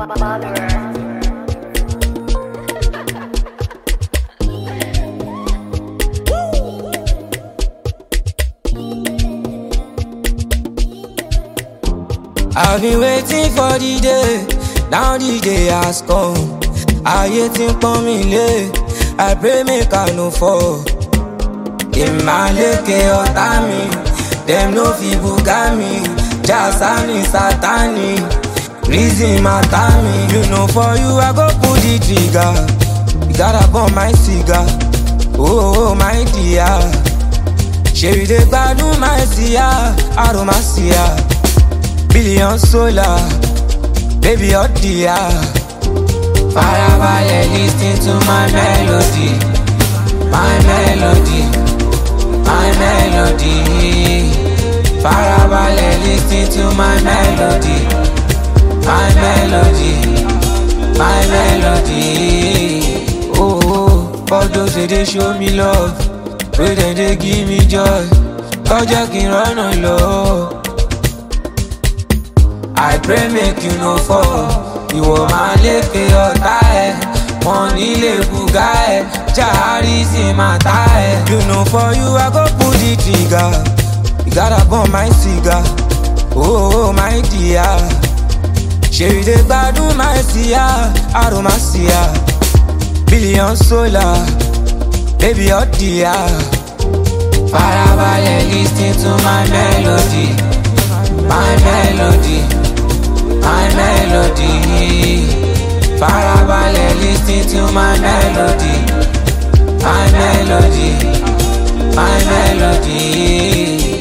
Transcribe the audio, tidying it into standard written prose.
I've been waiting for the day, now the day has come. Ayé tí ń pọ́n mi lé, I pray make I no fall. Ìmàlékè ọ̀tá mi, dem no fit buga mi. Jasani Satani, reason matter me. You know for you I go pull the trigger. You gotta burn my cigar, oh my dear. Ṣé you dey gbádùn my sia, aromasia. Billion solar, baby hot dear. Farabalẹ̀ listen to my melody, my melody, my melody. Farabalẹ̀ listen to my melody, my melody, my melody. Oh, all those they show me love, wey dem dey give me joy. Kọjá kí n rọ́nà lọ. I pray make you no fall. Ìwọ máa lékè ọ̀tá ẹ̀, wọ́n nílé bùgá ẹ̀, jàrí sí màtá ẹ̀. You know for you I go pull the trigger. You gotta burn my cigar, oh my dear. Ṣé you dey gbádùn my sia, aromasia. Billion solar, baby hot dear. Farabalẹ̀ listen to my melody, my melody, my melody. Farabalẹ̀ listen to my melody, my melody, my melody.